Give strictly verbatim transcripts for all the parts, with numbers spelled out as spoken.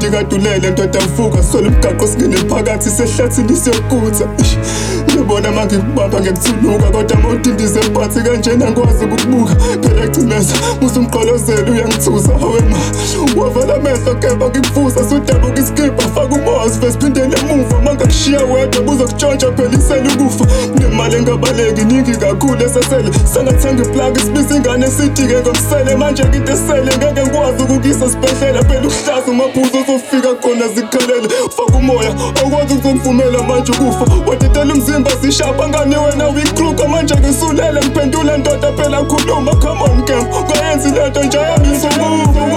kadulele ndoda mfuka sola umgaqo singene phakathi sehlathini siyokutha. Ngibona manje ngikubamba ngekuthuluka kodwa mawudindize phansi kanjena ngikwazi ukukubuka. Phela cimeza musa umqolozelo uyangithusa awema. Wavala amehlo kepha ngikuvusa sudabuka iskipha faka umoya siphindele emuva mangakushiya wedwa buzokutshontsha phela isela ukufa. Nemali engabaleki iningi kakhulu esesele sangathanga iplug isibisa ingane esithike ngomsele manje into esele ngeke ngikwazi ukukisa sibhedlela phela ukuhlaza umaphuzo uzofika khona zikhalele faka umoya awukwazi ukuzongivumela manje ukufa. Watetela umzimba zishapha ngane wena uyikruka manje ngisulele ngiphendula ndoda phela khuluma come on game kwayenzi lento nje yami ngizokufa.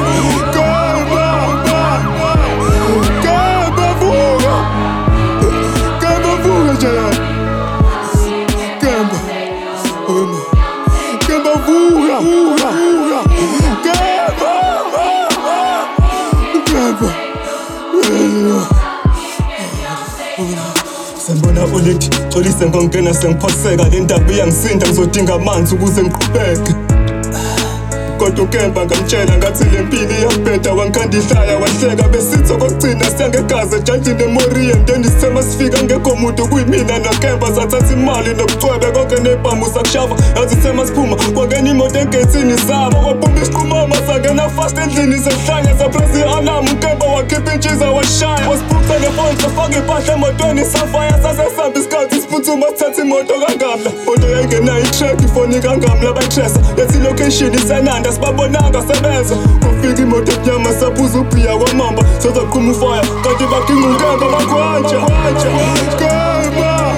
Sembona ulithi xolise ngongena sengiphoseka le ndaba iyangisinda ngizodinga amanzi ukuze ngiqhubeke. Kodwa uKemba ngamtshela ngathi le mpilo iyabheda wangikhanda ihlaya wahleka besitho kokugcina siyangegazi ejantini emoriya ndeni sithema sifika ngekho muntu kuyimina noKemba sathatha imali nobucwebe konke nebhamu sakushava yazi sithema siphuma kwangena imoto egethini zabo kwabhumba isiqhumama sangena fast endlini sehlanya sapresi i-alarm uKemba wakhipha intshiza washaya wasiphutha nefoni safaka impahla emotweni safaya sasesamba isikhathi siphuthuma sithatha imoto kangamla moto yayingenayo itrack ifoni kangamla bayitresa yathi location isananda sibabonanga sebenza kufika imoto enyama saphuza ubhiya kwamamba sazaqhuma ufaya kanti baginga uKemba bakwanja. Kemba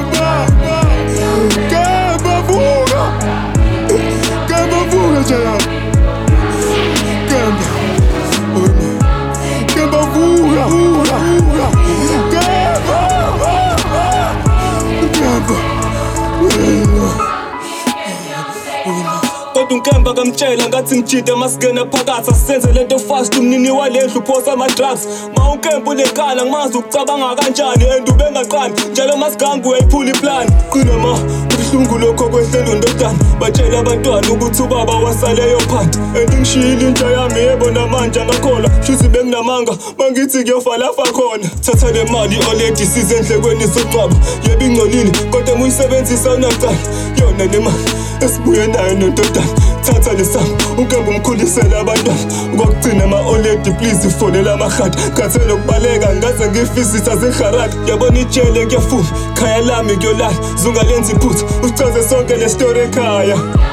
Kemba vuka Kemba vuka nje Kemba Kemba vuka Kemba kodwa uKemba kamtshela ngathi ngijide masigena phakathi asisenze lento fast umnini walendlu uphosa ama-drugs. Ma uKemba unekala ngimazi ukucabanga kanjani and ubengaqani njalo masigangu uyayiphula iplan. Qina ma ubuhlungu lokho kwehlela undodana batshela abantwana ukuthi ubaba wasaleyo phanti and ngishiyile intsha yami yebo namanje angakholwa shuthi benginamanga mangithi kuyofa lafa khona. Thatha le mali already size endlekweni socwaba yebo ingcolile kodwa muyisebenzisa unamcala yona le mali esibuye nayo nododana. Thatha lesami uKemba umkhulisela abantwana kokugcina ma-oledi please ifonela amahadi khathele ukubaleka ngaze ngifisisa zeharati yabona ijele kuyafuna khaya lami kuyolala zungalenza iphutha usichaze sonke le story ekhaya.